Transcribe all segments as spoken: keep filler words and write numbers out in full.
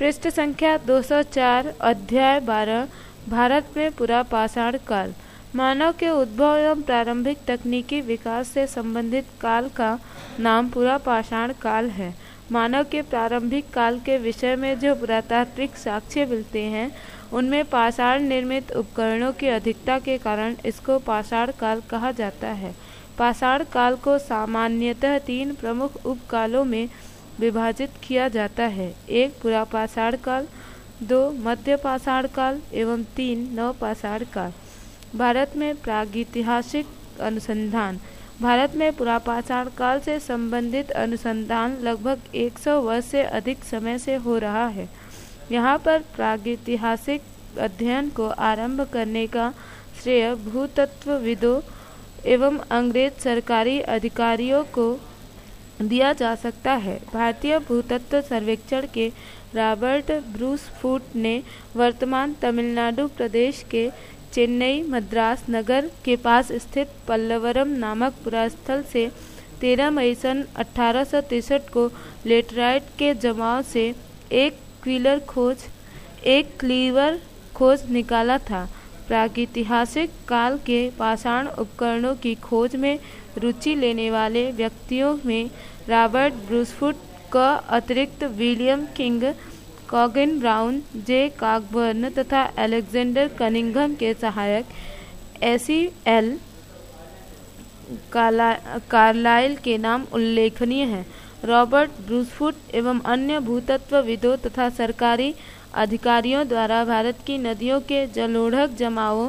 पृष्ठ संख्या दो सौ चार, अध्याय बारह, भारत में पुरापाषाण काल। मानव के उद्भव एवं प्रारंभिक तकनीकी विकास से संबंधित काल का नाम पुरापाषाण काल है। मानव के प्रारंभिक काल के विषय में जो पुरातात्विक साक्ष्य मिलते हैं उनमें पाषाण निर्मित उपकरणों की अधिकता के कारण इसको पाषाण काल कहा जाता है। पाषाण काल को सामान्यतः तीन प्रमुख उपकालों में विभाजित किया जाता है। एक पुरापाषाण काल, दो मध्यपाषाण काल एवं तीन नवपाषाण काल। भारत में प्रागैतिहासिक अनुसंधान। भारत में पुरापाषाण काल से संबंधित अनुसंधान लगभग सौ वर्ष से अधिक समय से हो रहा है। यहाँ पर प्रागैतिहासिक अध्ययन को आरंभ करने का श्रेय भूतत्वविदों एवं अंग्रेज सरकारी अधिकारियों को दिया जा सकता है। भारतीय भूतत्व सर्वेक्षण के रॉबर्ट ब्रूस फूट ने वर्तमान तमिलनाडु प्रदेश के चेन्नई मद्रास नगर के पास स्थित पल्लवरम नामक पुरास्थल से तेरह मई सन अठारह सौ तिरसठ को लेटराइट के जमाव से एक क्वीलर खोज एक क्लीवर खोज निकाला था। प्रागैतिहासिक काल के पाषाण उपकरणों की खोज में रुचि लेने वाले व्यक्तियों में रॉबर्ट ब्रूसफुट का अतिरिक्त William King, Coggin Brown, J Cockburn तथा अलेक्जेंडर कनिंघम के सहायक एसी एल कार्लाइल के नाम उल्लेखनीय हैं। रॉबर्ट ब्रूसफुट एवं अन्य भूतत्वविदों तथा सरकारी अधिकारियों द्वारा भारत की नदियों के जलोढ़क जमावों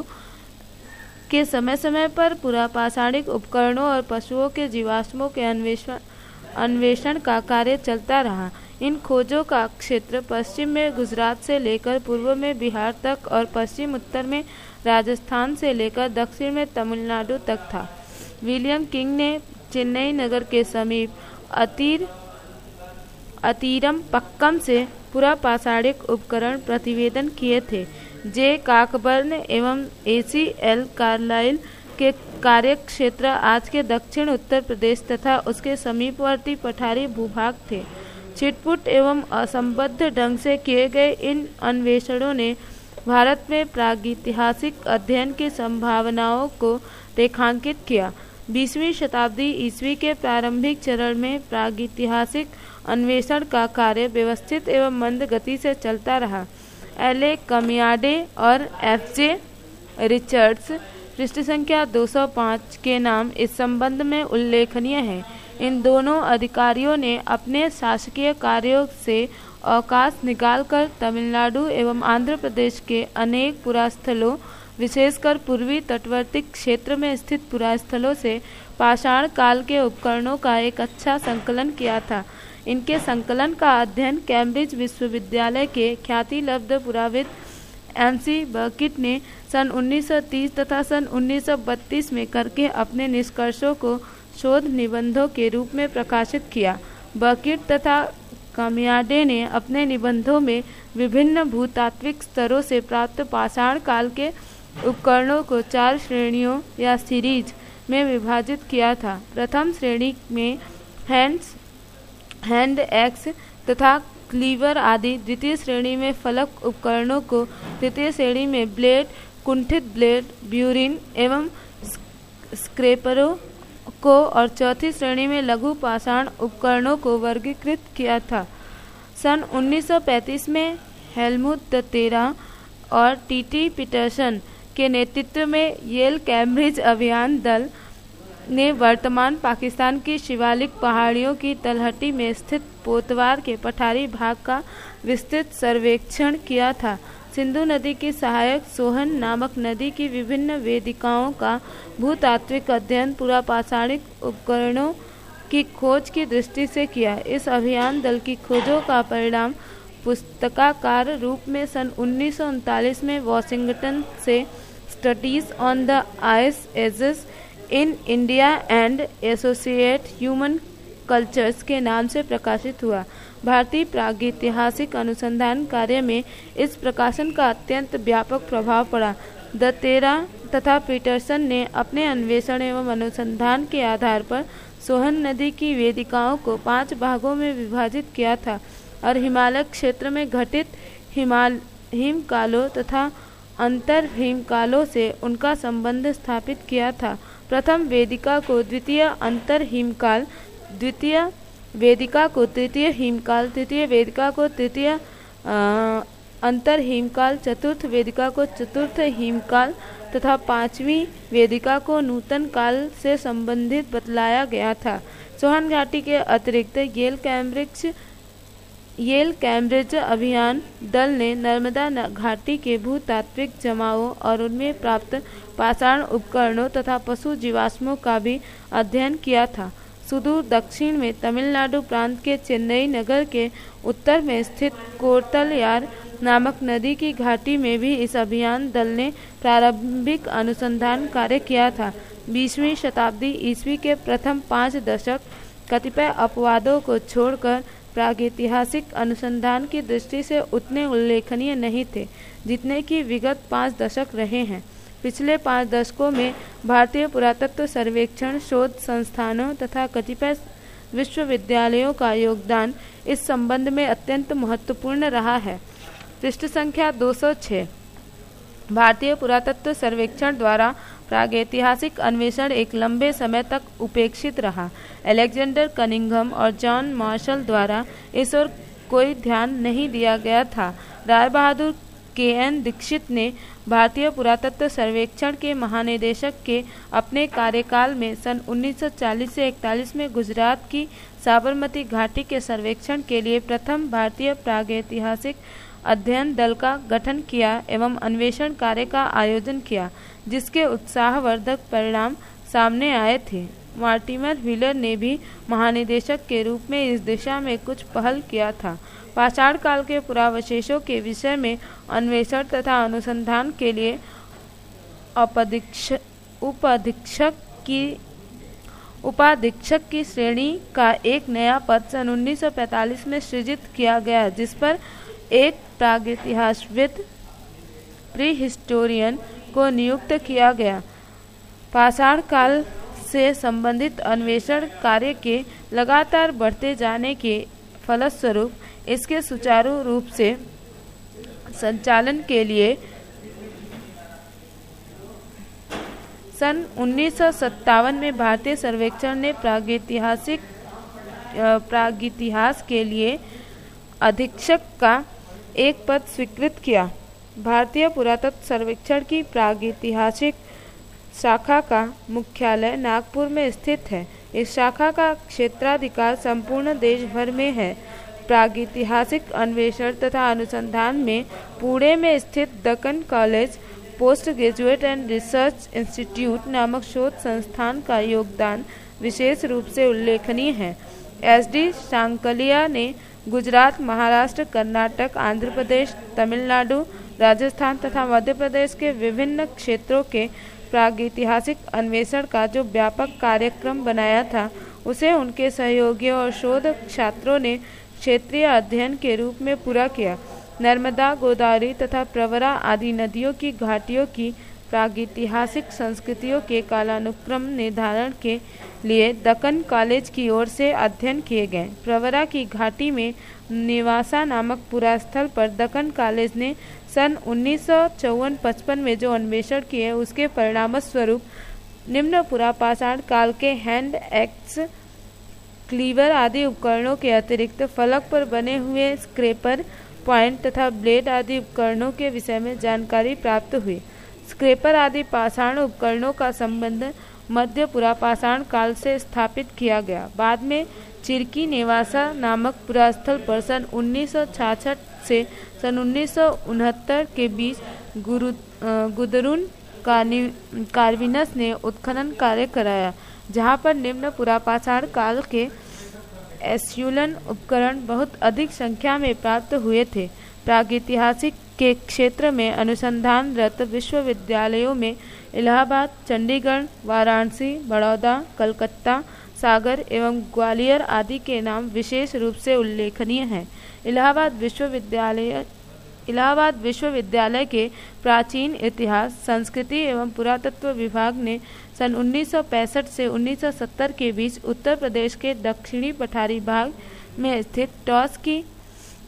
के समय समय पर पुरापाषाणिक उपकरणों और पशुओं के जीवाश्मों के अन्वेषण अन्वेषण का कार्य चलता रहा। इन खोजों का क्षेत्र पश्चिम में गुजरात से लेकर पूर्व में बिहार तक और पश्चिम उत्तर में राजस्थान से लेकर दक्षिण में तमिलनाडु तक था। विलियम किंग ने चेन्नई नगर के समीप अतीर अतीरम पक्कम से पुरापाषाणिक उपकरण प्रतिवेदन किए थे। जे कॉकबर्न एवं एसी एल कार्लाइल के कार्य क्षेत्र आज के दक्षिण उत्तर प्रदेश तथा उसके समीपवर्ती पठारी भूभाग थे। छिटपुट एवं असंबद्ध ढंग से किए गए इन अन्वेषणों ने भारत में प्रागैतिहासिक अध्ययन की संभावनाओं को रेखांकित किया। बीसवीं शताब्दी ईस्वी के प्रारंभिक चरण में प्रागैतिहासिक अन्वेषण का कार्य व्यवस्थित एवं मंद गति से चलता रहा। एल ए कमियाडे और एफ जे रिचर्ड्स पृष्ठ संख्या दो सौ पाँच के नाम इस संबंध में उल्लेखनीय है। इन दोनों अधिकारियों ने अपने शासकीय कार्यों से अवकाश निकालकर तमिलनाडु एवं आंध्र प्रदेश के अनेक पुरास्थलों, विशेषकर पूर्वी तटवर्ती क्षेत्र में स्थित पुरास्थलों से पाषाण काल के उपकरणों का एक अच्छा संकलन किया था। इनके संकलन का अध्ययन कैम्ब्रिज विश्वविद्यालय के ख्यातिलब्ध पुराविद एम सी बर्किट ने सन उन्नीस सौ तीस तथा सन उन्नीस सौ बत्तीस में करके अपने निष्कर्षों को शोध निबंधों के रूप में प्रकाशित किया। बर्किट तथा कमियाडे ने अपने निबंधों में विभिन्न भूतात्विक स्तरों से प्राप्त पाषाण काल के उपकरणों को चार श्रेणियों या सीरीज में विभाजित किया था। प्रथम श्रेणी में हैंड्स हैंड एक्स तथा क्लीवर आदि, द्वितीय श्रेणी में फलक उपकरणों को, तृतीय श्रेणी में ब्लेड, कुंठित ब्लेड, ब्यूरिन एवं स्क्रेपरों को और चौथी श्रेणी में लघु पाषाण उपकरणों को वर्गीकृत किया था। सन उन्नीस सौ पैंतीस में हेलमुथ द तेरा और टी टी पीटरसन के नेतृत्व में येल कैम्ब्रिज अभियान दल ने वर्तमान पाकिस्तान की शिवालिक पहाड़ियों की तलहटी में स्थित पोतवार के पठारी भाग का विस्तृत सर्वेक्षण किया था। सिंधु नदी की सहायक सोहन नामक नदी की विभिन्न वेदिकाओं का भूतात्विक अध्ययन पुरापाषाणिक उपकरणों की खोज की दृष्टि से किया। इस अभियान दल की खोजों का परिणाम पुस्तकाकार रूप में सन उन्नीस सौ उनतालीस में वॉशिंगटन से studies on the ice ages in India and associate human cultures के नाम से प्रकाशित हुआ। भारतीय प्रागैतिहासिक अनुसंधान कार्य में इस प्रकाशन का अत्यंत व्यापक प्रभाव पड़ा। द तेरा तथा पीटरसन ने अपने अन्वेषण एवं अनुसंधान के आधार पर सोहन नदी की वेदिकाओं को पांच भागों में विभाजित किया था। और हिमालय क्षेत्र में घटित हिमाल हिमकालों तथा अंतर हिमकालों से उनका संबंध स्थापित किया था। प्रथम वेदिका को द्वितीय अंतर हिमकाल, द्वितीय वेदिका को तृतीय हिमकाल, तृतीय वेदिका को तृतीय अंतर हिमकाल, चतुर्थ वेदिका को चतुर्थ हिमकाल तथा पांचवी वेदिका को नूतन काल से संबंधित बतलाया गया था। सोहन घाटी के अतिरिक्त येल कैम्ब्रिज येल कैम्ब्रिज अभियान दल ने नर्मदा घाटी के भूतात्विक जमावों और उनमें प्राप्त पाषाण उपकरणों तथा पशु जीवाश्मों का भी अध्ययन किया था। सुदूर दक्षिण में तमिलनाडु प्रांत के चेन्नई नगर के उत्तर में स्थित कोर्तलयार नामक नदी की घाटी में भी इस अभियान दल ने प्रारंभिक अनुसंधान कार्य किया था। बीसवीं शताब्दी ईस्वी के प्रथम पाँच दशक कतिपय अपवादों को छोड़कर प्रागैतिहासिक अनुसंधान की दृष्टि से उतने उल्लेखनीय नहीं थे जितने कि विगत पाँच दशक रहे हैं। पिछले पाँच दशकों में भारतीय पुरातत्व सर्वेक्षण शोध संस्थानों तथा कतिपय विश्वविद्यालयों का योगदान इस संबंध में अत्यंत महत्वपूर्ण रहा है। पृष्ठ संख्या दो सौ छह। भारतीय पुरातत्व सर्वेक्षण द्वारा प्रागैतिहासिक अन्वेषण एक लंबे समय तक उपेक्षित रहा। अलेक्जेंडर कनिंघम और जॉन मार्शल द्वारा इस ओर कोई ध्यान नहीं दिया गया था। राय बहादुर के एन दीक्षित ने भारतीय पुरातत्व सर्वेक्षण के महानिदेशक के अपने कार्यकाल में सन उन्नीस सौ चालीस से इकतालीस में गुजरात की साबरमती घाटी के सर्वेक्षण के लिए प्रथम भारतीय प्रागैतिहासिक अध्ययन दल का गठन किया एवं अन्वेषण कार्य का आयोजन किया, जिसके उत्साहवर्धक परिणाम सामने आए थे। मार्टिमर व्हीलर ने भी महानिदेशक के रूप में इस दिशा में कुछ पहल किया था। पाषाण काल के पुरावशेषों के विषय में अन्वेषण तथा अनुसंधान के लिए उपाधीक्षक की उपाधीक्षक की श्रेणी का एक नया पद सन उन्नीस सौ पैंतालीस में सृजित किया गया, जिस पर एक प्रागैतिहासिकविद प्रीहिस्टोरियन को नियुक्त किया गया। पाषाण काल से संबंधित अन्वेषण कार्य के लगातार बढ़ते जाने के फलस्वरूप इसके सुचारू रूप से संचालन के लिए सन उन्नीस सौ सत्तावन में भारतीय सर्वेक्षण ने प्रागैतिहासिक प्रागैतिहास के लिए अधीक्षक का एक पद स्वीकृत किया। भारतीय पुरातत्व सर्वेक्षण की प्रागैतिहासिक शाखा का मुख्यालय नागपुर में स्थित है। इस शाखा का क्षेत्राधिकार संपूर्ण देश भर में है। प्रागैतिहासिक अन्वेषण तथा अनुसंधान में पुणे में स्थित Deccan college post graduate and research institute नामक शोध संस्थान का योगदान विशेष रूप से उल्लेखनीय है। एस डी सांकलिया ने गुजरात, महाराष्ट्र, कर्नाटक, आंध्र प्रदेश, तमिलनाडु, राजस्थान तथा मध्य प्रदेश के विभिन्न क्षेत्रों के प्रागैतिहासिक अन्वेषण का जो व्यापक कार्यक्रम बनाया था, उसे उनके सहयोगियों और शोध छात्रों ने क्षेत्रीय अध्ययन के रूप में पूरा किया। नर्मदा, गोदावरी तथा प्रवरा आदि नदियों की घाटियों की प्रागैतिहासिक संस्कृतियों के कालानुक्रम निर्धारण के लिए दक्कन कॉलेज की ओर से अध्ययन किए गए। प्रवरा की घाटी में निवासा नामक पुरास्थल पर दक्कन कॉलेज ने सन उन्नीस सौ चौवन पचपन में जो अन्वेषण किए, उसके परिणाम स्वरूप निम्न पुरापाषाण काल के हैंड एक्स, क्लीवर आदि उपकरणों के अतिरिक्त फलक पर बने हुए स्क्रेपर, पॉइंट तथा ब्लेड आदि उपकरणों के विषय में जानकारी प्राप्त हुई। स्क्रेपर आदि पाषाण उपकरणों का संबंध मध्य पुरापाषाण काल से स्थापित किया गया। बाद में चिरकी नेवासा नामक पुरास्थल पर सन उन्नीस सौ छियासठ से सन उन्नीस सौ उनहत्तर के बीच गुरु गुदरुन कार्विनस ने उत्खनन कार्य कराया, जहां पर निम्न पुरापाषाण काल के एस्यूलन उपकरण बहुत अधिक संख्या में प्राप्त हुए थे। प्रागैतिहासिक के क्षेत्र में अनुसंधानरत विश्वविद्यालयों में इलाहाबाद, चंडीगढ़, वाराणसी, बड़ौदा, कलकत्ता, सागर एवं ग्वालियर आदि के नाम विशेष रूप से उल्लेखनीय हैं। इलाहाबाद विश्वविद्यालय इलाहाबाद विश्वविद्यालय के प्राचीन इतिहास, संस्कृति एवं पुरातत्व विभाग ने सन उन्नीस सौ पैंसठ से उन्नीस सौ सत्तर के बीच उत्तर प्रदेश के दक्षिणी पठारी भाग में स्थित टॉस की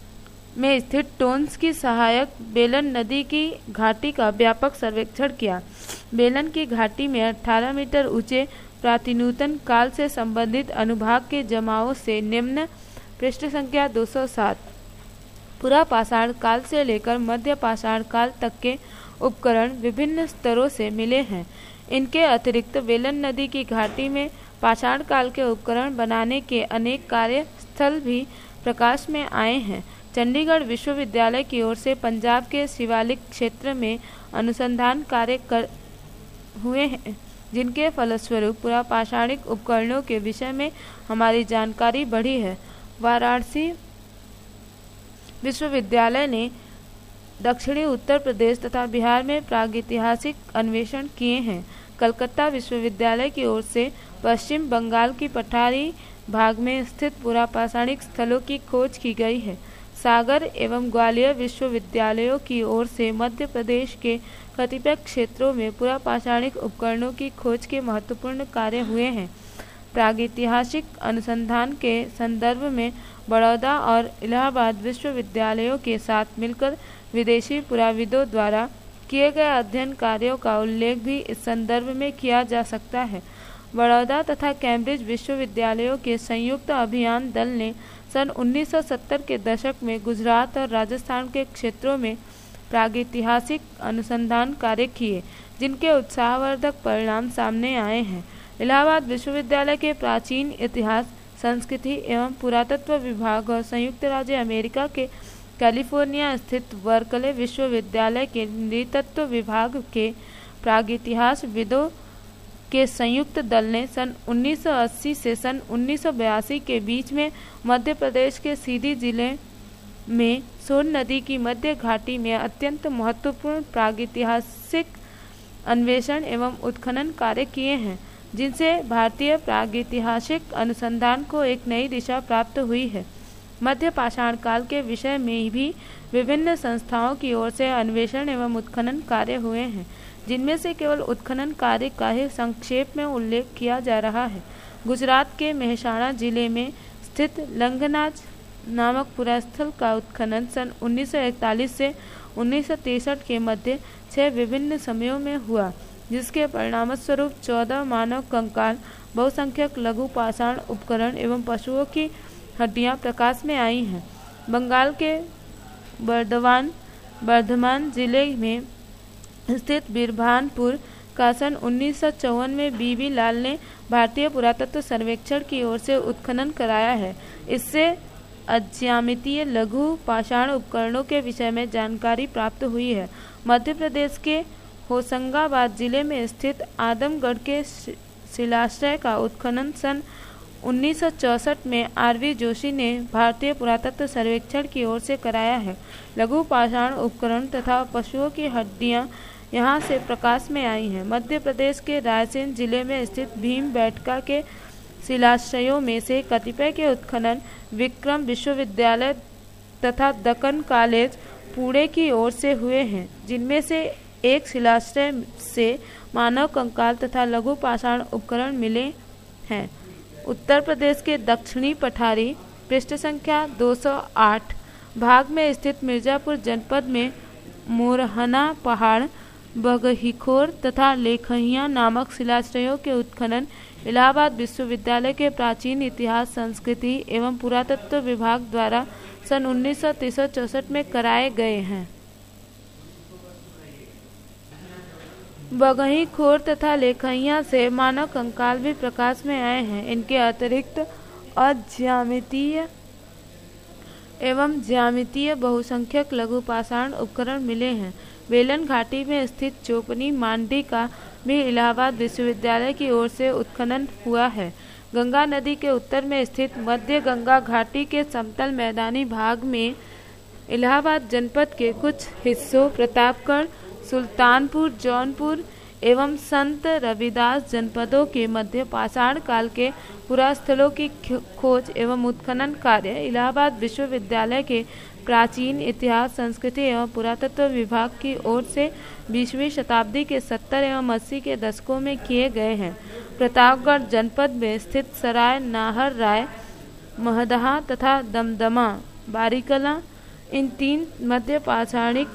में स्थित टोन्स की सहायक बेलन नदी की घाटी का व्यापक सर्वेक्षण किया। बेलन की घाटी में अठारह मीटर ऊंचे प्राचीनतम काल से संबंधित अनुभाग के जमावों से निम्न पृष्ठ संख्या दो सौ सात पुरा पाषाण काल से लेकर मध्य पाषाण काल तक के उपकरण विभिन्न स्तरों से मिले हैं। इनके अतिरिक्त बेलन नदी की घाटी में पाषाण काल के उपकरण बनाने के अनेक कार्यस्थल भी प्रकाश में आए हैं। चंडीगढ़ विश्वविद्यालय की ओर से पंजाब के शिवालिक क्षेत्र में अनुसंधान कार्य कर हुए हैं, जिनके फलस्वरूप पुरापाषाणिक उपकरणों के विषय में हमारी जानकारी बढ़ी है। वाराणसी विश्वविद्यालय ने दक्षिणी उत्तर प्रदेश तथा बिहार में प्रागैतिहासिक अन्वेषण किए हैं। कलकत्ता विश्वविद्यालय की ओर से पश्चिम बंगाल की पठारी भाग में स्थित पुरापाषाणिक स्थलों की खोज की गई है। सागर एवं ग्वालियर विश्वविद्यालयों की ओर से मध्य प्रदेश के कतिपय क्षेत्रों में पुरापाषाणिक उपकरणों की खोज के महत्वपूर्ण कार्य हुए हैं। प्रागैतिहासिक अनुसंधान के संदर्भ में बड़ौदा और इलाहाबाद विश्वविद्यालयों के साथ मिलकर विदेशी पुराविदों द्वारा किए गए अध्ययन कार्यों का उल्लेख भी इस संदर्भ में किया जा सकता है। बड़ौदा तथा कैम्ब्रिज विश्वविद्यालयों के संयुक्त अभियान दल ने सन उन्नीस सौ सत्तर के दशक में गुजरात और राजस्थान के क्षेत्रों में प्रागैतिहासिक अनुसंधान कार्य किए, जिनके उत्साहवर्धक परिणाम सामने आए हैं। इलाहाबाद विश्वविद्यालय के प्राचीन इतिहास, संस्कृति एवं पुरातत्व विभाग और संयुक्त राज्य अमेरिका के कैलिफोर्निया स्थित बर्कले विश्वविद्यालय के नृतत्व विभाग के प्रागैतिहासिकविदों के संयुक्त दल ने सन उन्नीस सौ अस्सी से सन उन्नीस सौ बयासी के बीच में मध्य प्रदेश के सीधी जिले में सोन नदी की मध्य घाटी में अत्यंत महत्वपूर्ण प्रागैतिहासिक अन्वेषण एवं उत्खनन कार्य किए हैं, जिनसे भारतीय प्रागैतिहासिक अनुसंधान को एक नई दिशा प्राप्त हुई है। मध्य पाषाण काल के विषय में भी विभिन्न संस्थाओं की ओर से अन्वेषण एवं उत्खनन कार्य हुए हैं, जिनमें से केवल उत्खनन कार्य का ही संक्षेप में उल्लेख किया जा रहा है। गुजरात के मेहसाणा जिले में स्थित लंगनाज नामक पुरास्थल का उत्खनन सन उन्नीस सौ इकतालीस से उन्नीस सौ तिरसठ के मध्य छह विभिन्न समयों में हुआ, जिसके परिणामस्वरूप चौदह मानव कंकाल, बहुसंख्यक लघु पाषाण उपकरण एवं पशुओं की हड्डियां प्रकाश में आई हैं। बंगाल के बर्दवान बर्धमान जिले में स्थित बिरभानपुर का सन उन्नीस सौ चौवन में बीबी लाल ने भारतीय पुरातत्व सर्वेक्षण की ओर से उत्खनन कराया है। इससे अज्यामितीय लघु पाषाण उपकरणों के विषय में जानकारी प्राप्त हुई है। मध्य प्रदेश के होशंगाबाद जिले में स्थित आदमगढ़ के शिलाश्रय का उत्खनन सन उन्नीस सौ चौसठ में आर.वी. जोशी ने भारतीय पुरातत्व सर्वेक्षण की ओर से कराया है। लघु पाषाण उपकरण तथा पशुओं की हड्डियां यहां से प्रकाश में आई हैं। मध्य प्रदेश के रायसेन जिले में स्थित भीम बैठका के शिलाश्रयों में से कतिपय के उत्खनन विक्रम विश्वविद्यालय तथा दक्कन कॉलेज पुणे की ओर से हुए हैं, जिनमें से एक शिलाश्रय से मानव कंकाल तथा लघु पाषाण उपकरण मिले हैं। उत्तर प्रदेश के दक्षिणी पठारी पृष्ठ संख्या दो सौ आठ भाग में स्थित मिर्जापुर जनपद में मोरहना पहाड़, बगहीखोर तथा लेखहिया नामक शिलाश्रयों के उत्खनन इलाहाबाद विश्वविद्यालय के प्राचीन इतिहास, संस्कृति एवं पुरातत्व विभाग द्वारा सन उन्नीस सौ तिरसठ चौसठ में कराए गए हैं। बगहीखोर तथा लेखहिया से मानव कंकाल भी प्रकाश में आए हैं। इनके अतिरिक्त अज्यामितीय एवं ज्यामितीय बहुसंख्यक लघु पाषाण उपकरण मिले हैं। बेलन घाटी में स्थित चोपनी मांडी का भी इलाहाबाद विश्वविद्यालय की ओर से उत्खनन हुआ है। गंगा नदी के उत्तर में स्थित मध्य गंगा घाटी के समतल मैदानी भाग में इलाहाबाद जनपद के कुछ हिस्सों, प्रतापगढ़, सुल्तानपुर, जौनपुर एवं संत रविदास जनपदों के मध्य पाषाण काल के पुरास्थलों की खोज एवं उत्खनन कार्य इलाहाबाद विश्वविद्यालय के प्राचीन इतिहास, संस्कृति एवं पुरातत्व विभाग की ओर से बीसवीं शताब्दी के सत्तर एवं अस्सी के दशकों में किए गए हैं। प्रतापगढ़ जनपद में स्थित सराय नाहर राय, महदहा तथा दमदमा, बारीकला इन तीन मध्य पाषाणिक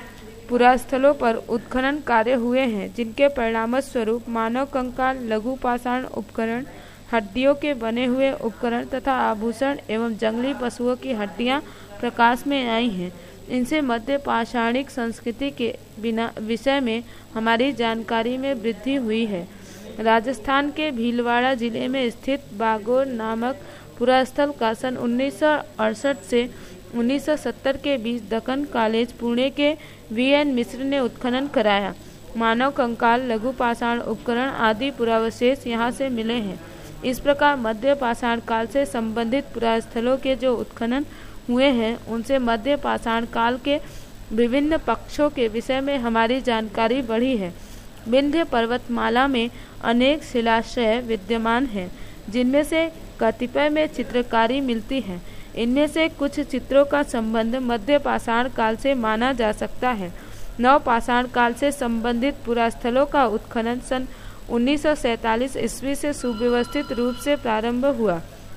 पुरास्थलों पर उत्खनन कार्य हुए हैं, जिनके परिणामस्वरूप मानव कंकाल, लघु पाषाण उपकरण, हड्डियों के बने हुए उपकरण तथा आभूषण एवं जंगली पशुओं की हड्डियां प्रकाश में आई हैं। इनसे मध्य पाषाणिक संस्कृति के बिना विषय में हमारी जानकारी में वृद्धि हुई है। राजस्थान के भीलवाड़ा जिले में स्थित बागोर नामक पुरास्थल का सन उन्नीस सौ अड़सठ से उन्नीस सौ सत्तर के बीच दक्कन कॉलेज पुणे के वी एन मिश्र ने उत्खनन कराया। मानव कंकाल, लघु पाषाण उपकरण आदि पुरावशेष यहाँ से मिले हैं। इस प्रकार मध्य पाषाण काल से संबंधित पुरास्थलों के जो उत्खनन हुए हैं, उनसे मध्य पाषाण काल के विभिन्न पक्षों के विषय में हमारी जानकारी बढ़ी है। विंध्य पर्वतमाला में अनेक शिलाश्रय विद्यमान हैं, जिनमें से कतिपय में चित्रकारी मिलती है। इनमें से कुछ चित्रों का संबंध मध्य पाषाण काल से माना जा सकता है। नव पाषाण काल से संबंधित पुरास्थलों का उत्खनन सन उन्नीस सौ सैंतालीस ईस्वी से सुव्यवस्थित रूप से प्रारंभ हुआ।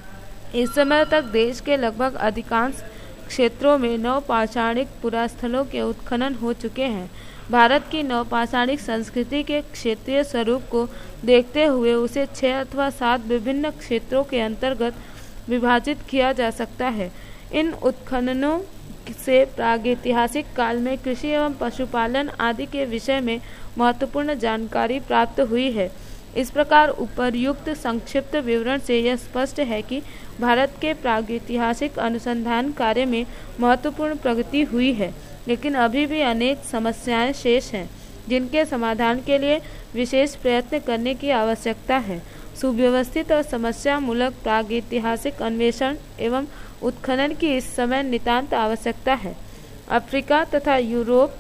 इस समय तक देश के लगभग अधिकांश क्षेत्रों में नवपाषाणिक पुरास्थलों के उत्खनन हो चुके हैं। भारत की नवपाषाणिक संस्कृति के क्षेत्रीय स्वरूप को देखते हुए उसे छह अथवा सात विभिन्न क्षेत्रों के अंतर्गत विभाजित किया जा सकता है। इन उत्खननों से प्रागैतिहासिक काल में कृषि एवं पशुपालन आदि के विषय में महत्वपूर्ण जानकारी प्राप्त हुई है। इस प्रकार उपर्युक्त संक्षिप्त विवरण से यह स्पष्ट है कि भारत के प्रागैतिहासिक अनुसंधान कार्य में महत्वपूर्ण प्रगति हुई है, लेकिन अभी भी अनेक समस्याएं शेष हैं, जिनके समाधान के लिए विशेष प्रयत्न करने की आवश्यकता है। सुव्यवस्थित और समस्या मूलक प्रागैतिहासिक अन्वेषण एवं उत्खनन की इस समय नितांत आवश्यकता है। अफ्रीका तथा यूरोप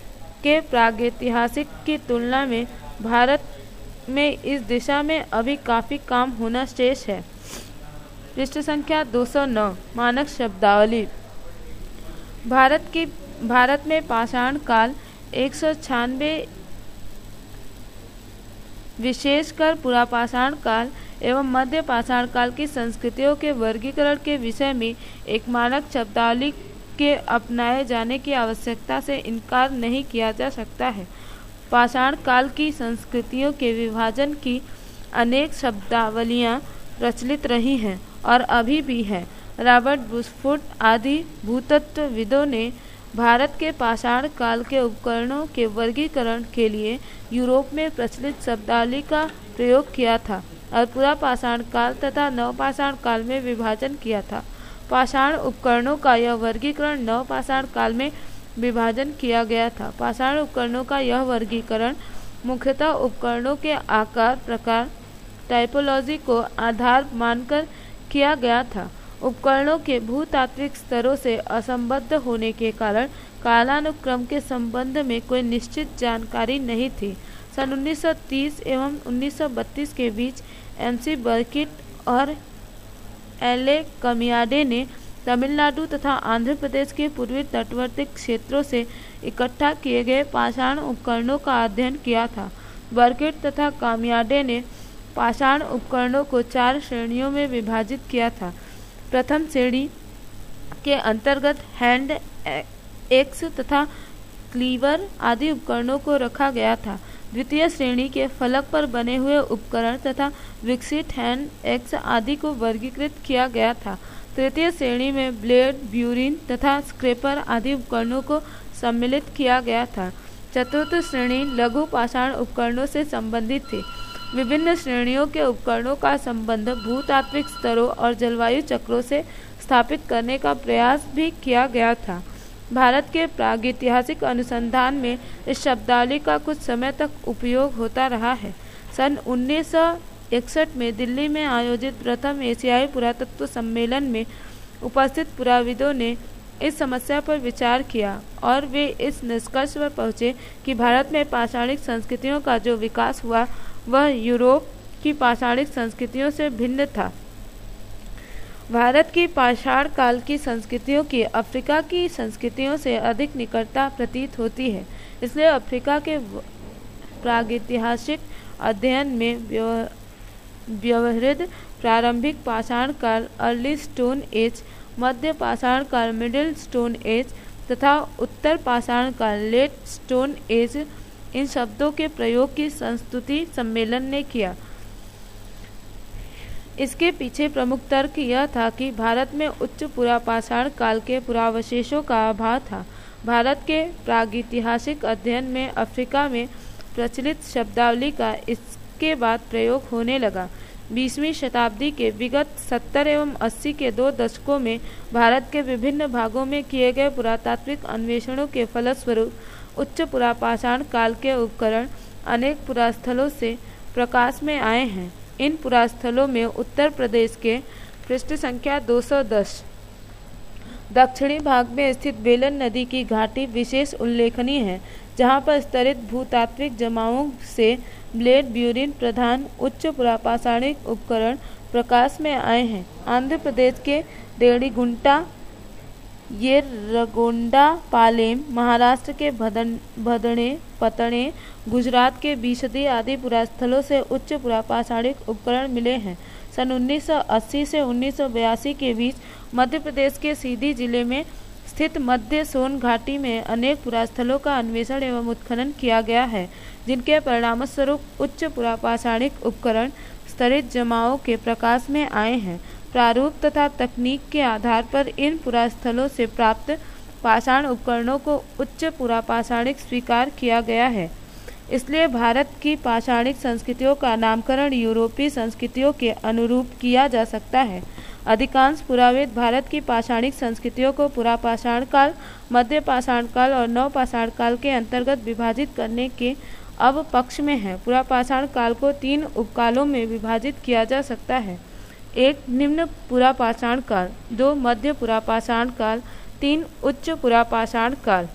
के प्रागैतिहासिक की तुलना में भारत में इस दिशा में अभी काफी काम होना शेष है। पृष्ठ संख्या दो सौ नौ मानक शब्दावली। भारत की भारत में पाषाण काल एक सौ छियानवे विशेषकर पुरापाषाण काल एवं मध्य पाषाण काल की संस्कृतियों के वर्गीकरण के विषय में एक मानक शब्दावली के अपनाए जाने की आवश्यकता से इनकार नहीं किया जा सकता है। पाषाण काल की संस्कृतियों के विभाजन की अनेक शब्दावलियां प्रचलित रही हैं और अभी भी हैं। रॉबर्ट ब्रूसफुट आदि भूतत्वविदों ने भारत के पाषाण काल के उपकरणों के वर्गीकरण के लिए यूरोप में प्रचलित शब्दावली का प्रयोग किया था और पूरा पाषाण काल तथा नवपाषाण काल में विभाजन किया था। पाषाण उपकरणों का यह वर्गीकरण नवपाषाण काल में विभाजन किया गया था। पाषाण उपकरणों का यह वर्गीकरण मुख्यतः उपकरणों के आकार, प्रकार, टाइपोलॉजी को आधार मानकर किया गया था। उपकरणों के भूतात्विक स्तरों से असंबद्ध होने के कारण कालानुक्रम के संबंध में कोई निश्चित जानकारी नहीं थी। सन उन्नीस सौ तीस एवं उन्नीस सौ बत्तीस के बीच एम सी बर्किट और एल ए कमियाडे ने तमिलनाडु तथा आंध्र प्रदेश के पूर्वी तटवर्ती क्षेत्रों से इकट्ठा किए गए पाषाण उपकरणों का अध्ययन किया था। बर्किट तथा कामियाडे ने पाषाण उपकरणों को चार श्रेणियों में विभाजित किया था। प्रथम श्रेणी के अंतर्गत हैंड एक्स तथा क्लीवर आदि उपकरणों को रखा गया था। द्वितीय श्रेणी के फलक पर बने हुए उपकरण तथा विकसित हैंड एक्स आदि को वर्गीकृत किया गया था। तृतीय श्रेणी में ब्लेड, ब्यूरिन तथा स्क्रैपर आदि उपकरणों को सम्मिलित किया गया था। चतुर्थ श्रेणी लघु पाषाण उपकरणों से संबंधित थी। विभिन्न श्रेणियों के उपकरणों का संबंध भूतात्विक स्तरों और जलवायु चक्रों से स्थापित करने का प्रयास भी किया गया था। भारत के प्रागैतिहासिक अनुसंधान में इस शब्दावली का कुछ समय तक उपयोग होता रहा है। सन उन्नीस सौ इकसठ में दिल्ली में आयोजित प्रथम एशियाई पुरातत्व सम्मेलन में उपस्थित पुराविदों ने इस समस्या पर विचार किया और वे इस निष्कर्ष पर पहुंचे कि भारत में पाषाणिक संस्कृतियों का जो विकास हुआ वह यूरोप की पाषाणिक संस्कृतियों से भिन्न था। भारत की पाषाण काल की संस्कृतियों की अफ्रीका की संस्कृतियों से अधिक निकटता प्रतीत होती है। इसलिए अफ्रीका के प्रागैतिहासिक अध्ययन में व्यवहृत प्रारंभिक पाषाण काल अर्ली स्टोन एज मध्य पाषाण काल मिडिल स्टोन एज तथा उत्तर पाषाण काल लेट स्टोन एज, इन शब्दों के प्रयोग की संस्तुति सम्मेलन ने किया। इसके पीछे प्रमुख तर्क यह था कि भारत में उच्च पुरापाषाण काल के पुरावशेषों का अभाव था। भारत के प्रागैतिहासिक अध्ययन में अफ्रीका में प्रचलित शब्दावली का इसके बाद प्रयोग होने लगा। बीसवीं शताब्दी के विगत सत्तर एवं अस्सी के दो दशकों में भारत के विभिन्न भागों में किए गए पुरातात्विक अन्वेषणों के फलस्वरूप उच्च पुरापाषाण काल के उपकरण अनेक पुरास्थलों से प्रकाश में आए हैं। इन पुरास्थलों में उत्तर प्रदेश के पृष्ठ संख्या दो सौ दस दक्षिणी भाग में स्थित बेलन नदी की घाटी विशेष उल्लेखनीय है, जहां पर स्तरित भूतात्विक जमावों से ब्लेड ब्यूरिन प्रधान उच्च पुरापाषाणिक उपकरण प्रकाश में आए हैं। आंध्र प्रदेश के रेणीगुंटा, येरगोंडा पालेम, महाराष्ट्र के भदन भदणे पतणे, गुजरात के बीसदी आदि पुरास्थलों से उच्च पुरापाषाणिक उपकरण मिले हैं। सन उन्नीस सौ अस्सी से उन्नीस सौ बयासी के बीच मध्य प्रदेश के सीधी जिले में स्थित मध्य सोन घाटी में अनेक पुरास्थलों का अन्वेषण एवं उत्खनन किया गया है, जिनके परिणामस्वरूप उच्च पुरापाषाणिक उपकरण स्तरित जमाओं के प्रकाश में आए हैं। प्रारूप तथा तकनीक के आधार पर इन पुरास्थलों से प्राप्त पाषाण उपकरणों को उच्च पुरापाषाणिक स्वीकार किया गया है। इसलिए भारत की पाषाणिक संस्कृतियों का नामकरण यूरोपीय संस्कृतियों के अनुरूप किया जा सकता है। अधिकांश पुराविद भारत की पाषाणिक संस्कृतियों को पुरापाषाण काल, मध्य पाषाण काल और नवपाषाण काल के अंतर्गत विभाजित करने के अब पक्ष में है। पुरापाषाण काल को तीन उपकालों में विभाजित किया जा सकता है। एक निम्न पुरापाषाण काल, दो मध्य पुरापाषाण काल, तीन उच्च पुरापाषाण काल।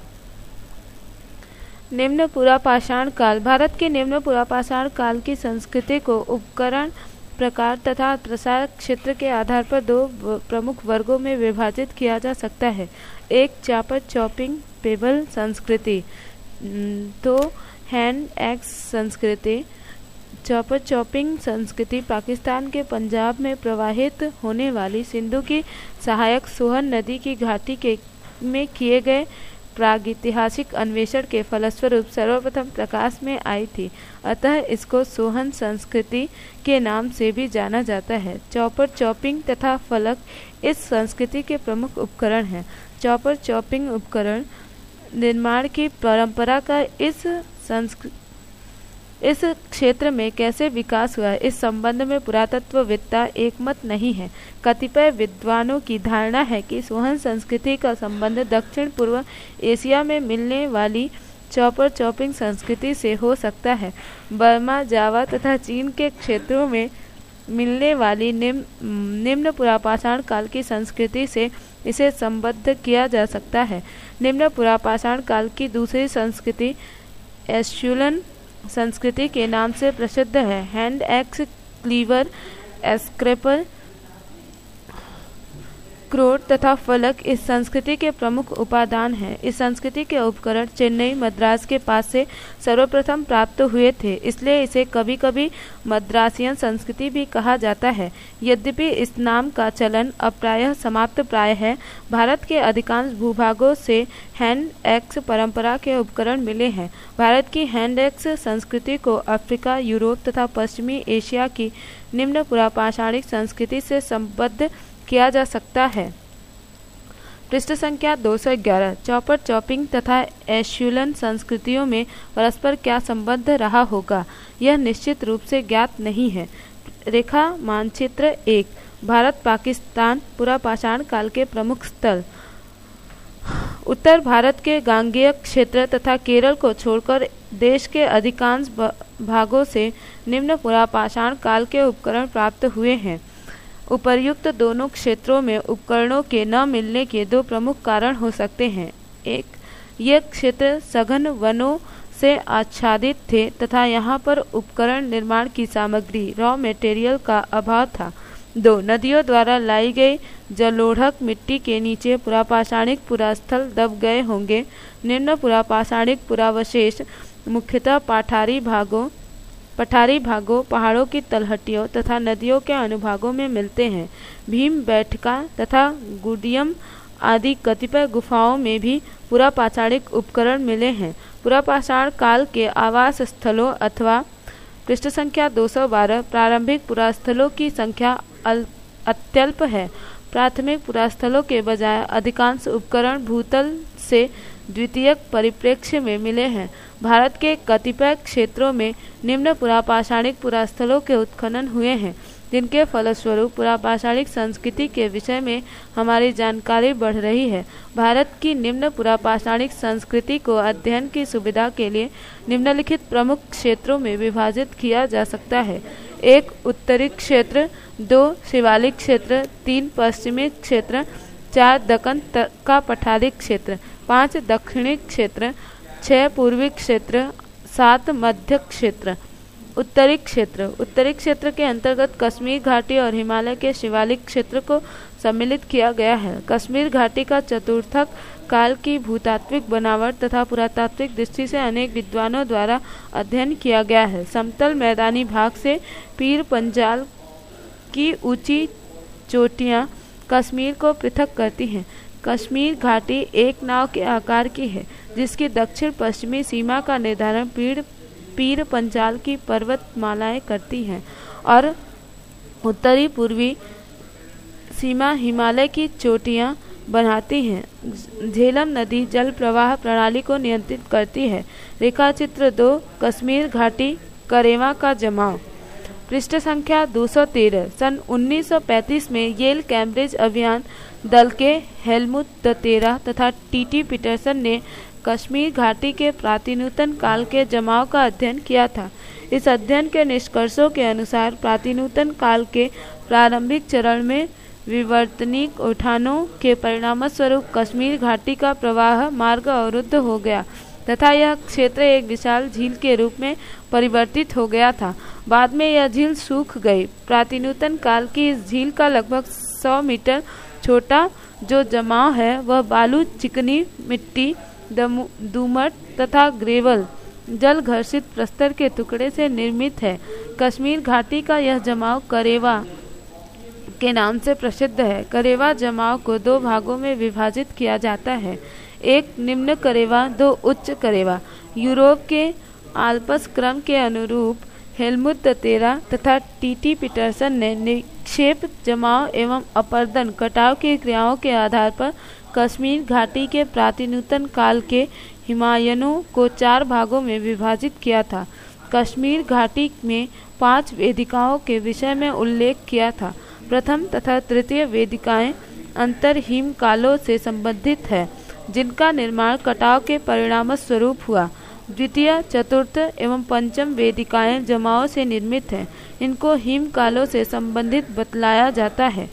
निम्न पुरापाषाण काल भारत के निम्न पुरापाषाण काल की संस्कृति को उपकरण प्रकार तथा प्रसार क्षेत्र के आधार पर दो प्रमुख वर्गों में विभाजित किया जा सकता है। एक चापर चॉपिंग पेबल संस्कृति, दो हैंड एक्स संस्कृति। चॉपर चॉपिंग संस्कृति पाकिस्तान के पंजाब में प्रवाहित होने वाली सिंधु की सहायक सोहन नदी की घाटी के में किए गए प्रागैतिहासिक अन्वेषण के फलस्वरूप सर्वप्रथम प्रकाश में आई थी, अतः इसको सोहन संस्कृति के नाम से भी जाना जाता है। चॉपर चॉपिंग तथा फलक इस संस्कृति के प्रमुख उपकरण हैं। चॉपर चॉपिंग उपकरण निर्माण की परंपरा का इस संस्कृति इस क्षेत्र में कैसे विकास हुआ, इस संबंध में पुरातत्ववेत्ता एकमत नहीं है। कतिपय विद्वानों की धारणा है कि सोहन संस्कृति का संबंध दक्षिण पूर्व एशिया में मिलने वाली चॉपर चॉपिंग संस्कृति से हो सकता है। बर्मा, जावा तथा चीन के क्षेत्रों में मिलने वाली निम्न निम्न पुरापाषाण काल की संस्कृति से इसे संबद्ध किया जा सकता है। निम्न पुरापाषाण काल की दूसरी संस्कृति एस्चुलन संस्कृति के नाम से प्रसिद्ध है। हैंड एक्स, क्लीवर, स्क्रैपर, क्रोट तथा फलक इस संस्कृति के प्रमुख उपादान हैं। इस संस्कृति के उपकरण चेन्नई, मद्रास के पास से सर्वप्रथम प्राप्त हुए थे, इसलिए इसे कभी कभी मद्रासियन संस्कृति भी कहा जाता है। यद्यपि इस नाम का चलन अब प्रायः समाप्त प्राय है। भारत के अधिकांश भूभागों से हैंड एक्स परंपरा के उपकरण मिले हैं। भारत की हैंड एक्स संस्कृति को अफ्रीका, यूरोप तथा पश्चिमी एशिया की निम्न पुरापाषाणिक संस्कृति से संबद्ध किया जा सकता है। पृष्ठ संख्या दो सौ ग्यारह। चॉपर चॉपिंग तथा एस्चुलन संस्कृतियों में परस्पर क्या संबंध रहा होगा, यह निश्चित रूप से ज्ञात नहीं है। रेखा मानचित्र एक। भारत पाकिस्तान पुरापाषाण काल के प्रमुख स्थल। उत्तर भारत के गांगेय क्षेत्र तथा केरल को छोड़कर देश के अधिकांश भागों से निम्न पुरापाषाण काल के उपकरण प्राप्त हुए हैं। उपर्युक्त दोनों क्षेत्रों में उपकरणों के न मिलने के दो प्रमुख कारण हो सकते हैं। एक, ये क्षेत्र सघन वनों से आच्छादित थे तथा यहाँ पर उपकरण निर्माण की सामग्री रॉ मटेरियल का अभाव था। दो, नदियों द्वारा लाई गई जलोढ़क मिट्टी के नीचे पुरापाषाणिक पुरास्थल दब गए होंगे। निम्न पुरापाषाणिक पुरावशेष मुख्यतः पठारी भागों पठारी भागों, पहाड़ों की तलहटियों तथा नदियों के अनुभागों में मिलते हैं। भीम बैठका तथा गुडियम आदि कतिपय गुफाओं में भी पुरापाषाणिक उपकरण मिले हैं। पुरापाषाण काल के आवास स्थलों अथवा पृष्ठ संख्या दो सौ बारह प्रारंभिक पुरास्थलों की संख्या अत्यल्प है। प्राथमिक पुरास्थलों के बजाय अधिकांश उपकरण भूतल से द्वितीयक परिप्रेक्ष्य में मिले हैं। भारत के कतिपय क्षेत्रों में निम्न पुरापाषाणिक पुरास्थलों के उत्खनन हुए हैं, जिनके फलस्वरूप पुरापाषाणिक संस्कृति के विषय में हमारी जानकारी बढ़ रही है। भारत की निम्न पुरापाषाणिक संस्कृति को अध्ययन की सुविधा के लिए निम्नलिखित प्रमुख क्षेत्रों में विभाजित किया जा सकता है। एक उत्तरी क्षेत्र, दो शिवालिक क्षेत्र, तीन पश्चिमी क्षेत्र, चार दक्कन का पठारी क्षेत्र, पाँच दक्षिणी क्षेत्र, छह पूर्वी क्षेत्र, सात मध्य क्षेत्र। उत्तरी क्षेत्र उत्तरी क्षेत्र के अंतर्गत कश्मीर घाटी और हिमालय के शिवालिक क्षेत्र को सम्मिलित किया गया है। कश्मीर घाटी का चतुर्थक काल की भूतात्विक बनावट तथा पुरातात्विक दृष्टि से अनेक विद्वानों द्वारा अध्ययन किया गया है। समतल मैदानी भाग से पीर पंजाल की ऊंची चोटियां कश्मीर को पृथक करती हैं। कश्मीर घाटी एक नाव के आकार की है, जिसकी दक्षिण पश्चिमी सीमा का निर्धारण पीर पीर पंजाल की पर्वतमालाएं करती हैं और उत्तरी पूर्वी सीमा हिमालय की चोटियां बनाती हैं। झेलम नदी जल प्रवाह प्रणाली को नियंत्रित करती है। रेखा चित्र दो, कश्मीर घाटी करेवा का जमाव। पृष्ठ संख्या दो सौ तेरह। सन उन्नीस सौ पैंतीस में येल कैम्ब्रिज अभियान दल के हेलमुट दतेरा तथा टीटी पीटरसन ने कश्मीर घाटी के प्राचीनतम काल के जमाव का अध्ययन किया था। इस अध्ययन के निष्कर्षों के अनुसार प्राचीनतम काल के प्रारंभिक चरण में विवर्तनिक उठानों के परिणामस्वरूप कश्मीर घाटी का प्रवाह मार्ग अवरुद्ध हो गया तथा यह क्षेत्र एक विशाल झील के रूप में परिवर्तित हो गया था। बाद में यह झील सूख गई। प्राचीनतम काल की इस झील का लगभग सौ मीटर छोटा जो जमाव है वह बालू, चिकनी मिट्टी, दुमट तथा ग्रेवल जल घर्षित प्रस्तर के टुकड़े से निर्मित है। कश्मीर घाटी का यह जमाव करेवा के नाम से प्रसिद्ध है। करेवा जमाव को दो भागों में विभाजित किया जाता है, एक निम्न करेवा, दो उच्च करेवा। यूरोप के आल्प्स क्रम के अनुरूप हेलमुट दतेरा तथा टीटी पीटरसन ने निक्षेप, जमाव एवं अपर्दन कटाव की क्रियाओं के आधार पर कश्मीर घाटी के प्राचीनतम काल के हिमायनों को चार भागों में विभाजित किया था। कश्मीर घाटी में पांच वेदिकाओं के विषय में उल्लेख किया था। प्रथम तथा तृतीय वेदिकाएं अंतरहिम कालों से संबंधित है, जिनका निर्माण कटाव के परिणाम स्वरूप हुआ। द्वितीय, चतुर्थ एवं पंचम वेदिकाएं जमाओं से निर्मित हैं। इनको हिम कालों से संबंधित बतलाया जाता है।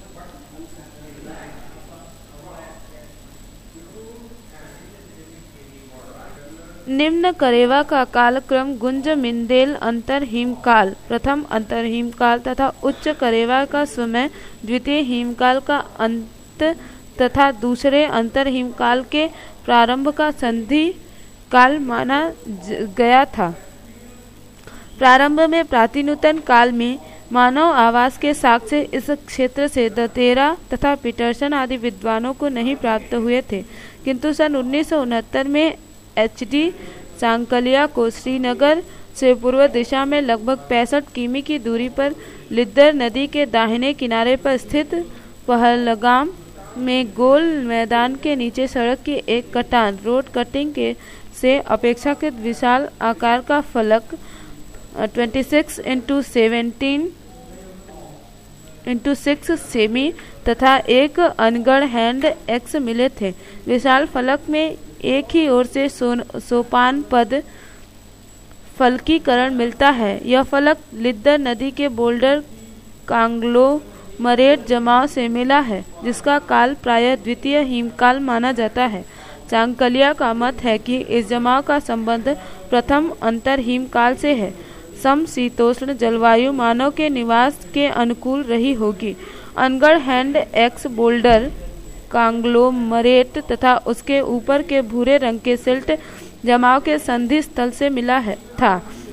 निम्न करेवा का कालक्रम गुंज मिंदेल अंतर हिमकाल, प्रथम अंतर हिमकाल तथा उच्च करेवा का समय द्वितीय हिमकाल का अंत तथा दूसरे अंतर हिमकाल के प्रारंभ का संधि काल माना गया था। प्रारंभ में प्राचीनतम काल में मानव आवास के साक्ष्य इस क्षेत्र से दतेरा तथा पीटरसन आदि विद्वानों को नहीं प्राप्त हुए थे, किंतु सन उन्नीस सौ उनहत्तर में एच डी सांकलिया को श्रीनगर से पूर्व दिशा में लगभग पैंसठ किमी की दूरी पर लिद्दर नदी के दाहिने किनारे पर स्थित पहलगाम में गोल मैदान के नीचे सड़क की एक कटान रोड कटिंग के से अपेक्षाकृत विशाल आकार का फलक छब्बीस इंटू सेवनटीन इंटू सिक्स सेमी तथा एक अनगढ़ हैंड एक्स मिले थे। विशाल फलक में एक ही ओर से सोपान पद फलकीकरण मिलता है। यह फलक लिद्दर नदी के बोल्डर कांग्लोमरेट जमाव से मिला है, जिसका काल प्रायः द्वितीय हिमकाल माना जाता है। चांकलिया का मत है कि इस जमाव का संबंध प्रथम अंतर हिमकाल से है। समशीतोष्ण जलवायु मानव के निवास के अनुकूल रही होगी। अनगढ़ हैंड एक्स बोल्डर कांग्लोमरेट तथा उसके ऊपर के भूरे रंग के सिल्ट जमाव के संधि स्थल से मिला है था।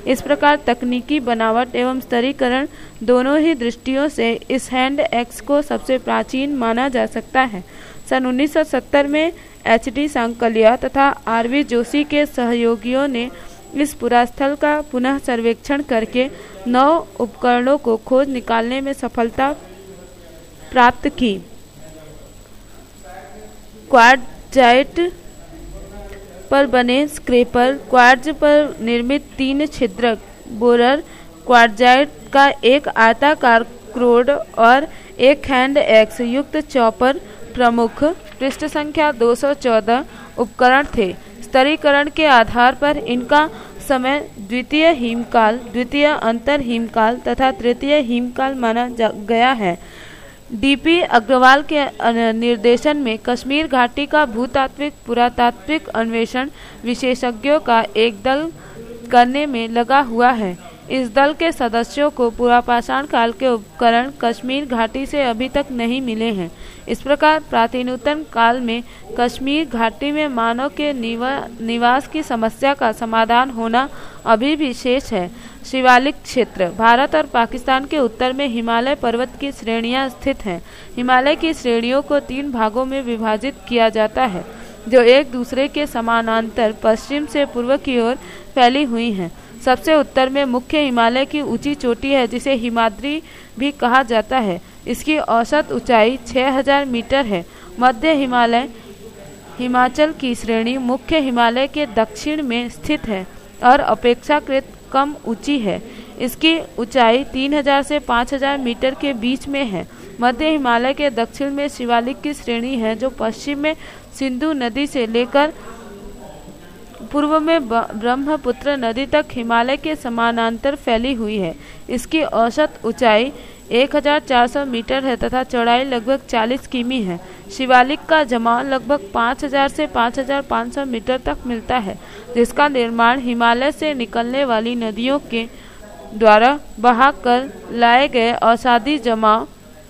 इस प्रकार तकनीकी बनावट एवं स्तरीकरण दोनों ही दृष्टियों से इस हैंड एक्स को सबसे प्राचीन माना जा सकता है। सन उन्नीस सौ सत्तर में एच डी सांकलिया तथा आर वी जोशी के सहयोगियों ने इस पुरास्थल का पुनः सर्वेक्षण करके नौ उपकरणों को खोज निकालने में सफलता प्राप्त की। क्वार्ट्जाइट पर बने स्क्रेपर, क्वार्ट्ज पर निर्मित तीन छिद्रक बोरर, क्वार्ट्जाइट का एक आयताकार क्रोड और एक हैंड एक्स युक्त चॉपर प्रमुख पृष्ठ संख्या दो सौ चौदह उपकरण थे। स्तरीकरण के आधार पर इनका समय द्वितीय हिमकाल, द्वितीय अंतर हिमकाल तथा तृतीय हिमकाल माना गया है। डीपी अग्रवाल के निर्देशन में कश्मीर घाटी का भूतात्विक पुरातात्विक अन्वेषण विशेषज्ञों का एक दल करने में लगा हुआ है। इस दल के सदस्यों को पुरापाषाण काल के उपकरण कश्मीर घाटी से अभी तक नहीं मिले हैं। इस प्रकार प्राचीनतम काल में कश्मीर घाटी में मानव के निवा, निवास की समस्या का समाधान होना अभी भी शेष है। शिवालिक क्षेत्र भारत और पाकिस्तान के उत्तर में हिमालय पर्वत की श्रेणियां स्थित हैं। हिमालय की श्रेणियों को तीन भागों में विभाजित किया जाता है, जो एक दूसरे के समानांतर पश्चिम से पूर्व की ओर फैली हुई हैं। सबसे उत्तर में मुख्य हिमालय की ऊंची चोटी है, जिसे हिमाद्री भी कहा जाता है। इसकी औसत ऊंचाई छह हज़ार मीटर है। मध्य हिमालय हिमाचल की श्रेणी मुख्य हिमालय के दक्षिण में स्थित है और अपेक्षाकृत कम ऊंची है। इसकी ऊंचाई तीन हज़ार से पाँच हज़ार मीटर के बीच में है। मध्य हिमालय के दक्षिण में शिवालिक की श्रेणी है, जो पश्चिम में सिंधु नदी से लेकर पूर्व में ब्रह्मपुत्र नदी तक हिमालय के समानांतर फैली हुई है। इसकी औसत ऊंचाई एक हज़ार चार सौ मीटर है तथा चौड़ाई लगभग चालीस किमी है। शिवालिक का जमाव लगभग पाँच हज़ार से पाँच हज़ार पाँच सौ मीटर तक मिलता है, जिसका निर्माण हिमालय से निकलने वाली नदियों के द्वारा बहाकर लाए गए अवसादी जमाव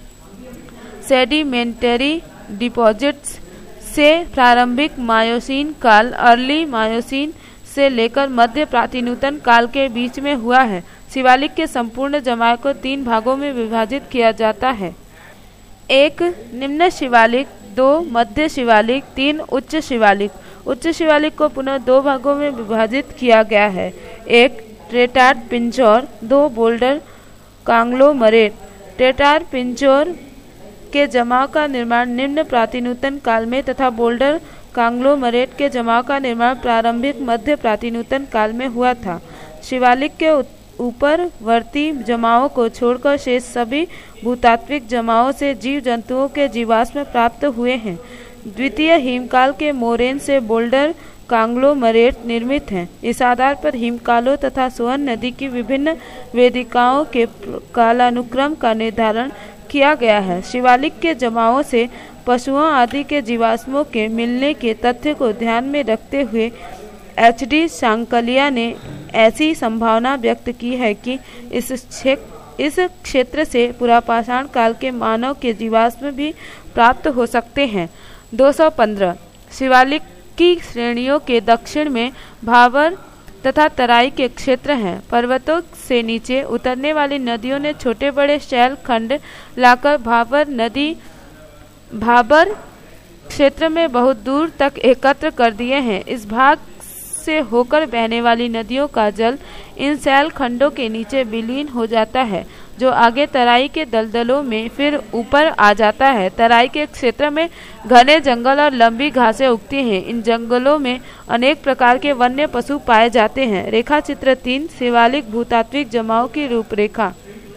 सेडिमेंटरी डिपॉजिट्स से प्रारंभिक मायोसीन काल अर्ली मायोसीन से लेकर मध्य प्राचीनतम काल के बीच में हुआ है। शिवालिक के संपूर्ण जमाव को तीन भागों में विभाजित किया जाता है। एक निम्न शिवालिक, दो मध्य शिवालिक, तीन उच्च शिवालिक। उच्च शिवालिक को पुनः दो भागों में विभाजित किया गया है। एक टेट्राड पिंजौर, दो बोल्डर कांग्लोमरेट। टेट्राड पिंजौर के जमाव का निर्माण निम्न प्राचीनतम काल में तथा बोल्डर कांग्लोमरेट के जमाव का निर्माण प्रारंभिक मध्य प्राचीनतम काल में हुआ था। शिवालिक के ऊपरवर्ती जमावों को छोड़कर शेष सभी भूतात्विक जमावों से जीव जंतुओं के जीवाश्म प्राप्त हुए हैं। द्वितीय हिमकाल के मोरेन से बोल्डर कांग्लोमरेट निर्मित हैं। इस आधार पर हिमकालों तथा सोन नदी की विभिन्न वेदिकाओं के कालानुक्रम का निर्धारण किया गया है। शिवालिक के जमावों से पशुओं आदि के जीवाश्मों के मिलने के तथ्य को ध्यान में रखते हुए एच डी सांकलिया ने ऐसी संभावना व्यक्त की है कि इस इस क्षेत्र से पुरापाषाण काल के मानव के जीवाश्म भी प्राप्त हो सकते हैं। दो सौ पंद्रह शिवालिक की श्रेणियों के दक्षिण में भाबर तथा तराई के क्षेत्र हैं। पर्वतों से नीचे उतरने वाली नदियों ने छोटे बड़े शैल खंड लाकर भाबर नदी भाबर क्षेत्र में बहुत दूर तक एकत्र कर दिए हैं। इस भाग से होकर बहने वाली नदियों का जल इन शैल खंडों के नीचे विलीन हो जाता है, जो आगे तराई के दलदलों में फिर ऊपर आ जाता है। तराई के क्षेत्र में घने जंगल और लंबी घासें उगती हैं। इन जंगलों में अनेक प्रकार के वन्य पशु पाए जाते हैं। रेखा चित्र तीन शिवालिक भूतात्विक जमाव की रूपरेखा।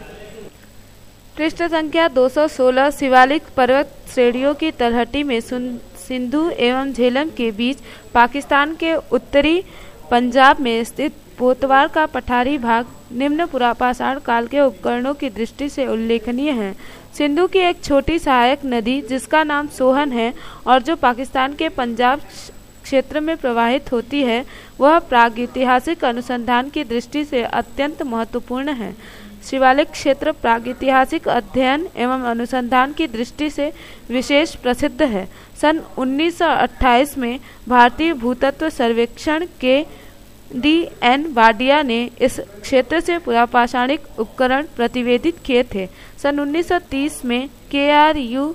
पृष्ठ संख्या दो सौ सोलह शिवालिक पर्वत श्रेणियों की तलहटी में सिंधु एवं झेलम के बीच पाकिस्तान के उत्तरी पंजाब में स्थित पोतवार का पठारी भाग निम्न पुरापाषाण काल के उपकरणों की दृष्टि से उल्लेखनीय है। सिंधु की एक छोटी सहायक नदी जिसका नाम सोहन है और जो पाकिस्तान के पंजाब क्षेत्र में प्रवाहित होती है, वह प्रागैतिहासिक अनुसंधान की दृष्टि से अत्यंत महत्वपूर्ण है। शिवालिक क्षेत्र प्रागैतिहासिक अध्ययन एवं अनुसंधान की दृष्टि से विशेष प्रसिद्ध है। सन उन्नीस सौ अट्ठाईस में भारतीय भूतत्व सर्वेक्षण के डी एन वाडिया ने इस क्षेत्र से पुरापाषाणिक उपकरण प्रतिवेदित किए थे। सन उन्नीस सौ तीस में के आर यू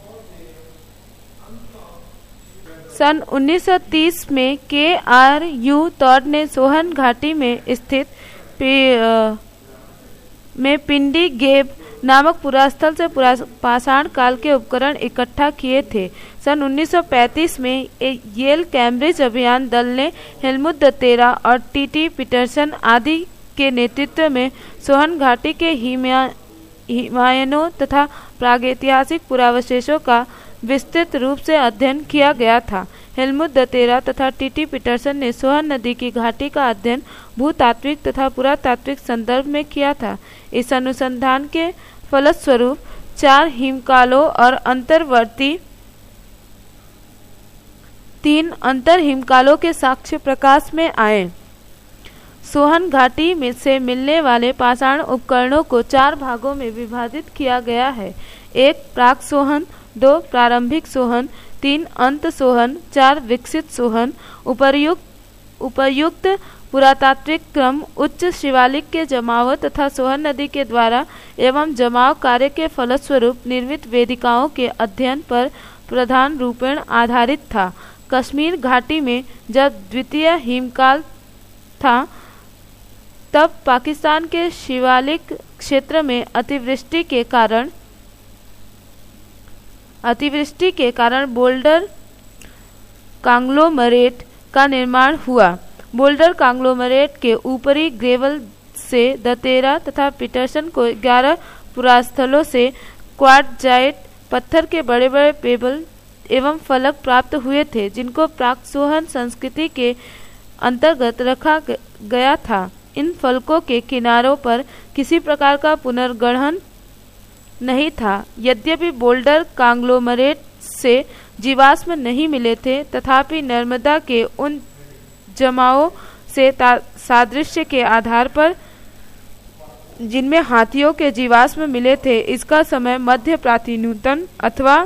सन उन्नीस सौ तीस में के आर यू टॉड ने सोहन घाटी में स्थित पे, में पिंडी गेब नामक पुरास्थल से पुरापाषाण काल के उपकरण इकट्ठा किए थे। सन उन्नीस सौ पैंतीस में येल कैम्ब्रिज अभियान दल ने हेलमुट दतेरा और टी टी पीटरसन आदि के नेतृत्व में सोहन घाटी के हिमायनों तथा प्रागैतिहासिक पुरावशेषों का विस्तृत रूप से अध्ययन किया गया था। हेलमुट दतेरा तथा टी टी पीटरसन ने सोहन नदी की घाटी का अध्ययन भूतात्विक तथा पुरातात्विक संदर्भ में किया था। इस अनुसंधान के फलस्वरूप चार हिमकालों और अंतर्वर्ती तीन अंतर हिमकालों के साक्ष्य प्रकाश में आए। सोहन घाटी में से मिलने वाले पाषाण उपकरणों को चार भागों में विभाजित किया गया है। एक प्राक सोहन, दो प्रारंभिक सोहन, तीन अंत सोहन, चार विकसित सोहन। उपर्युक्त उपर्युक्त पुरातात्विक क्रम उच्च शिवालिक के जमाव तथा सोहन नदी के द्वारा एवं जमाव कार्य के फलस्वरूप निर्मित वेदिकाओं के अध्ययन पर प्रधान रूपेण आधारित था। कश्मीर घाटी में जब द्वितीय हिमकाल था तब पाकिस्तान के शिवालिक क्षेत्र में अतिवृष्टि के कारण अतिवृष्टि के कारण बोल्डर कांग्लोमरेट का निर्माण हुआ। बोल्डर कांग्लोमरेट के ऊपरी ग्रेवल से दतेरा तथा पीटरसन को ग्यारह पुरास्थलों से क्वार्टजाइट पत्थर के बड़े बड़े पेबल एवं फलक प्राप्त हुए थे, जिनको प्राक्सोहन संस्कृति के अंतर्गत रखा गया था। इन फलकों के किनारों पर किसी प्रकार का पुनर्गढ़न नहीं था। यद्यपि बोल्डर कांग्लोमरेट से जीवाश्म नहीं मिले थे, तथापि नर्मदा के उन जमाओं से सादृश्य के आधार पर जिनमें हाथियों के जीवाश्म मिले थे, इसका समय मध्य प्राचीनतम अथवा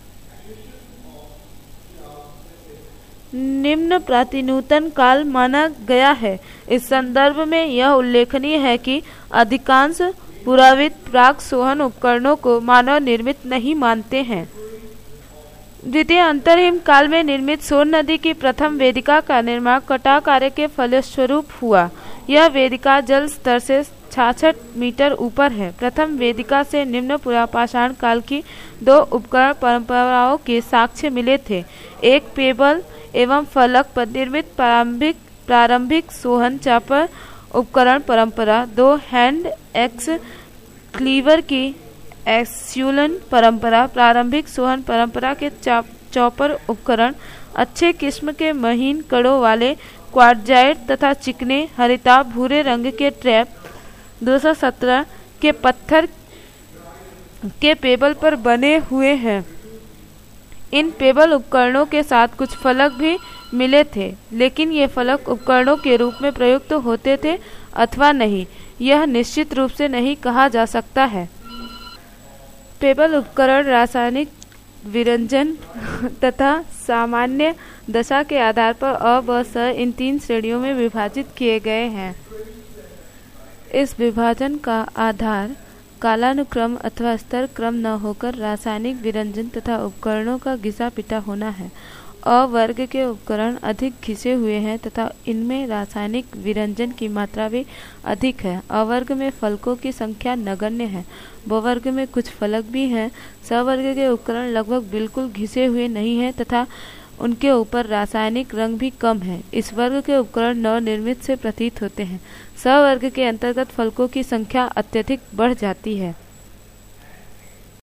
निम्न प्राचीनतम काल माना गया है। इस संदर्भ में यह उल्लेखनीय है कि अधिकांश पुराविद प्राक सोहन उपकरणों को मानव निर्मित नहीं मानते हैं। द्वितीय अंतरहिम काल में निर्मित सोन नदी की प्रथम वेदिका का निर्माण कटाव कार्य के फलस्वरूप हुआ। यह वेदिका जल स्तर से छियासठ मीटर ऊपर है। प्रथम वेदिका से निम्न पुरापाषाण काल की दो उपकरण परंपराओं के साक्ष्य मिले थे। एक पेबल एवं फलक पर निर्मित प्रारंभिक प्रारंभिक सोहन चापर उपकरण परंपरा, दो हैंड एक्स क्लीवर की एक्स्यूलन परंपरा, प्रारंभिक सोहन परंपरा के चौपर उपकरण, अच्छे किस्म के महीन कड़ों वाले क्वार्टजाइट तथा चिकने हरिताभ भूरे रंग के ट्रैप, दो सौ सत्रह के पत्थर के पेबल पर बने हुए हैं। इन पेबल उपकरणों के साथ कुछ फलक भी मिले थे, लेकिन ये फलक उपकरणों के रूप में प्रयुक्त होते थे अथवा नहीं, यह निश्चित रूप से नहीं कहा जा सकता है। पेबल उपकरण रासायनिक विरंजन तथा सामान्य दशा के आधार पर अ, ब, स इन तीन श्रेणियों में विभाजित किए गए हैं। इस विभाजन का आधार कालानुक्रम अथवा स्तर क्रम न होकर रासायनिक विरंजन तथा उपकरणों का घिसा पिटा होना है। अ वर्ग के उपकरण अधिक घिसे हुए हैं तथा इनमें रासायनिक विरंजन की मात्रा भी अधिक है। अ वर्ग में फलकों की संख्या नगण्य है। ब वर्ग में कुछ फलक भी हैं। स वर्ग के उपकरण लगभग बिल्कुल घिसे हुए नहीं हैं तथा उनके ऊपर रासायनिक रंग भी कम है। इस वर्ग के उपकरण नवनिर्मित से प्रतीत होते हैं। स वर्ग के अंतर्गत फलकों की संख्या अत्यधिक बढ़ जाती है।